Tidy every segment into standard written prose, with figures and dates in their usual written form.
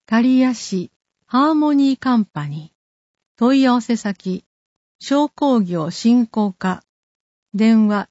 刈谷市ハーモニーカンパニー。問い合わせ先、商工業振興課。電話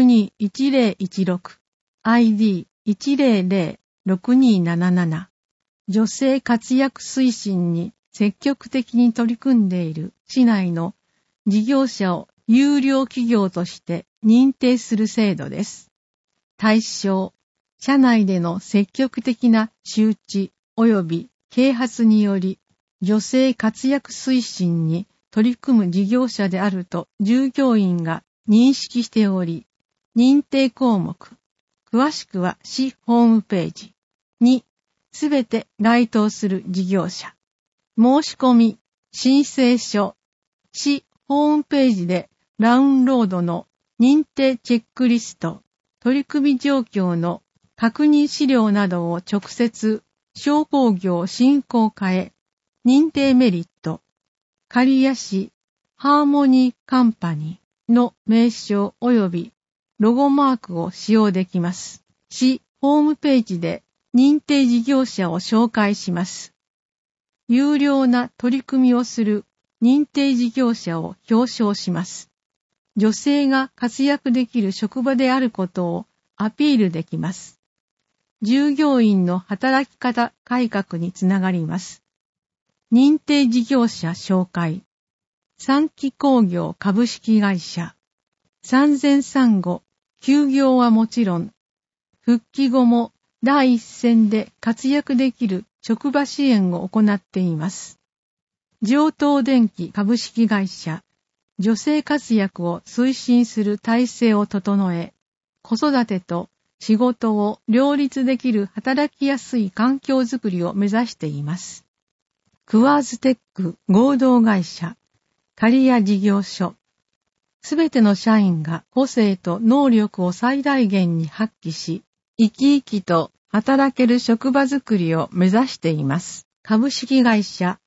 6210-ID100-6277。女性活躍推進に積極的に取り組んでいる市内の事業者を優良企業として認定する制度です。対象、社内での積極的な周知及び啓発により女性活躍推進に取り組む事業者であると従業員が認識しており、認定項目、詳しくは市ホームページにすべて該当する事業者。申し込み、申請書、市ホームページでダウンロードの認定チェックリスト、取り組み状況の確認資料などを直接商工業振興課へ、認定メリット、刈谷市ハーモニーカンパニーの名称及びロゴマークを使用できます。市ホームページで認定事業者を紹介します。有料な取り組みをする認定事業者を表彰します。女性が活躍できる職場であることをアピールできます。従業員の働き方改革につながります。認定事業者紹介。三貴工業株式会社。産前産後、休業はもちろん、復帰後も第一線で活躍できる職場支援を行っています。上東電機株式会社。女性活躍を推進する体制を整え、子育てと仕事を両立できる働きやすい環境づくりを目指しています。クワーズテック合同会社、刈谷事業所。すべての社員が個性と能力を最大限に発揮し、生き生きと働ける職場づくりを目指しています。株式会社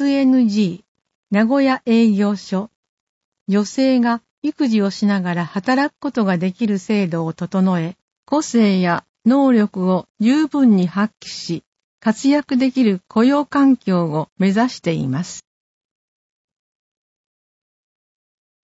SNG 名古屋営業所。女性が育児をしながら働くことができる制度を整え、個性や能力を十分に発揮し、活躍できる雇用環境を目指しています。